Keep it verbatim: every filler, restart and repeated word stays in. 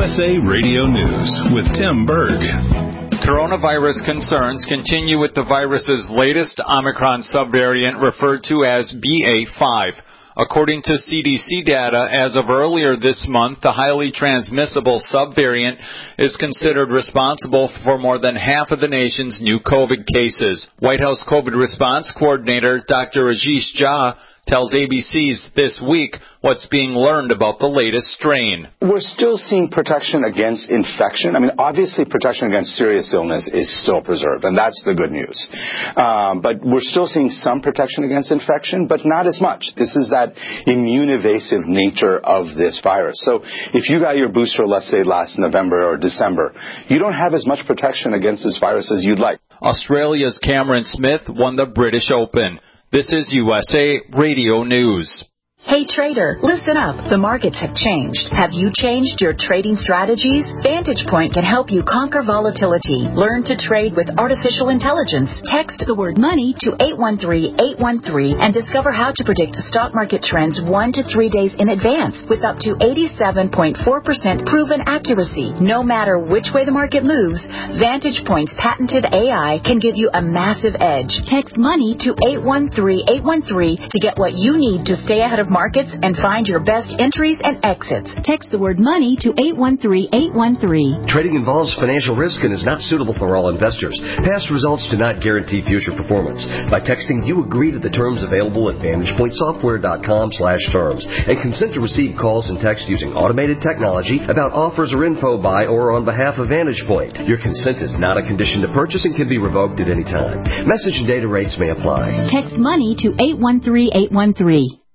S A Radio News with Tim Berg. Coronavirus concerns continue with the virus's latest Omicron subvariant referred to as B A five. According to C D C data, as of earlier this month, the highly transmissible subvariant is considered responsible for more than half of the nation's new COVID cases. White House COVID response coordinator Doctor Rajesh Jha tells A B C's This Week what's being learned about the latest strain. We're still seeing protection against infection. I mean, obviously protection against serious illness is still preserved, and that's the good news. Um, but we're still seeing some protection against infection, but not as much. This is that immune evasive nature of this virus. So if you got your booster, let's say last November or December, you don't have as much protection against this virus as you'd like. Australia's Cameron Smith won the British Open. This is U S A Radio News. Hey trader, listen up. The markets have changed. Have you changed your trading strategies? Vantage Point can help you conquer volatility. Learn to trade with artificial intelligence. Text the word money to eight one three, eight one three and discover how to predict stock market trends one to three days in advance with up to eighty-seven point four percent proven accuracy. No matter which way the market moves, Vantage Point's patented A I can give you a massive edge. Text money to eight one three, eight one three to get what you need to stay ahead of markets and find your best entries and exits. Text the word money to eight one three, eight one three. Trading involves financial risk and is not suitable for all investors. Past results do not guarantee future performance. By texting, you agree to the terms available at vantage point software dot com slash terms and consent to receive calls and text using automated technology about offers or info by or on behalf of Vantage Point. Your consent is not a condition to purchase and can be revoked at any time. Message and data rates may apply. Text money to eight one three, eight one three.